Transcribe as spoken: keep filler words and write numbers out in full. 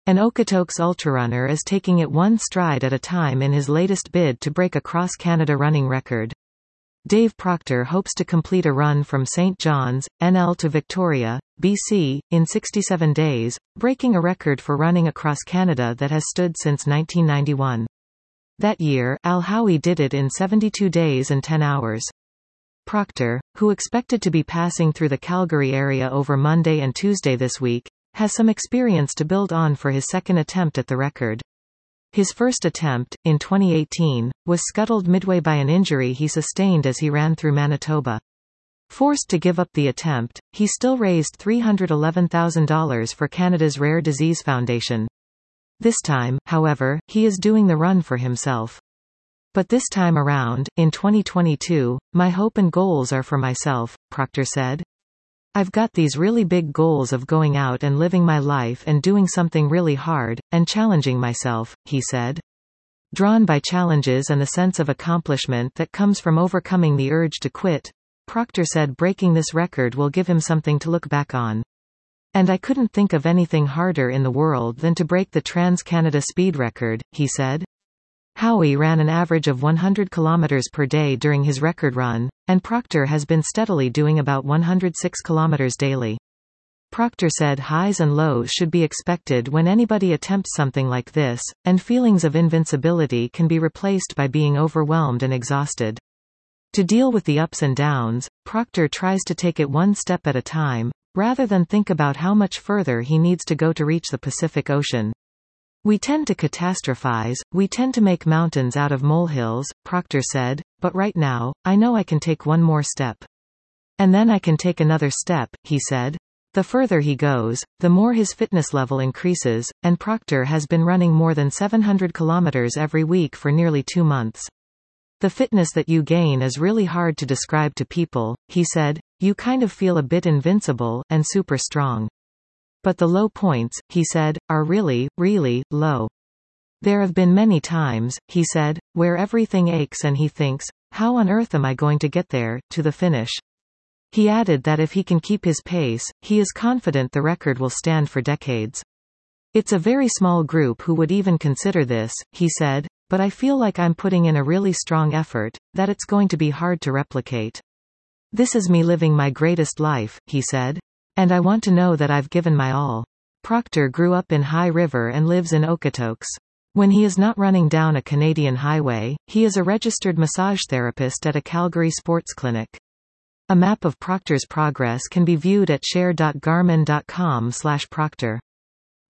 An Okotoks ultrarunner is taking it one stride at a time in his latest bid to break a cross-Canada running record. Dave Proctor hopes to complete a run from Saint John's, N L to Victoria, B C, in sixty-seven days, breaking a record for running across Canada that has stood since nineteen ninety-one. That year, Al Howie did it in seventy-two days and ten hours. Proctor, who expected to be passing through the Calgary area over Monday and Tuesday this week, has some experience to build on for his second attempt at the record. His first attempt, in twenty eighteen, was scuttled midway by an injury he sustained as he ran through Manitoba. Forced to give up the attempt, he still raised three hundred eleven thousand dollars for Canada's Rare Disease Foundation. This time, however, he is doing the run for himself. But this time around, in twenty twenty-two, my hope and goals are for myself, Proctor said. I've got these really big goals of going out and living my life and doing something really hard, and challenging myself, he said. Drawn by challenges and the sense of accomplishment that comes from overcoming the urge to quit, Proctor said breaking this record will give him something to look back on. And I couldn't think of anything harder in the world than to break the Trans-Canada speed record, he said. Howie ran an average of one hundred kilometers per day during his record run, and Proctor has been steadily doing about one hundred six kilometers daily. Proctor said highs and lows should be expected when anybody attempts something like this, and feelings of invincibility can be replaced by being overwhelmed and exhausted. To deal with the ups and downs, Proctor tries to take it one step at a time, rather than think about how much further he needs to go to reach the Pacific Ocean. We tend to catastrophize, we tend to make mountains out of molehills, Proctor said, but right now, I know I can take one more step. And then I can take another step, he said. The further he goes, the more his fitness level increases, and Proctor has been running more than seven hundred kilometers every week for nearly two months. The fitness that you gain is really hard to describe to people, he said. You kind of feel a bit invincible, and super strong. But the low points, he said, are really, really, low. There have been many times, he said, where everything aches and he thinks, how on earth am I going to get there, to the finish? He added that if he can keep his pace, he is confident the record will stand for decades. It's a very small group who would even consider this, he said, but I feel like I'm putting in a really strong effort, that it's going to be hard to replicate. This is me living my greatest life, he said. And I want to know that I've given my all. Proctor grew up in High River and lives in Okotoks. When he is not running down a Canadian highway, he is a registered massage therapist at a Calgary sports clinic. A map of Proctor's progress can be viewed at share dot garmin dot com slash proctor.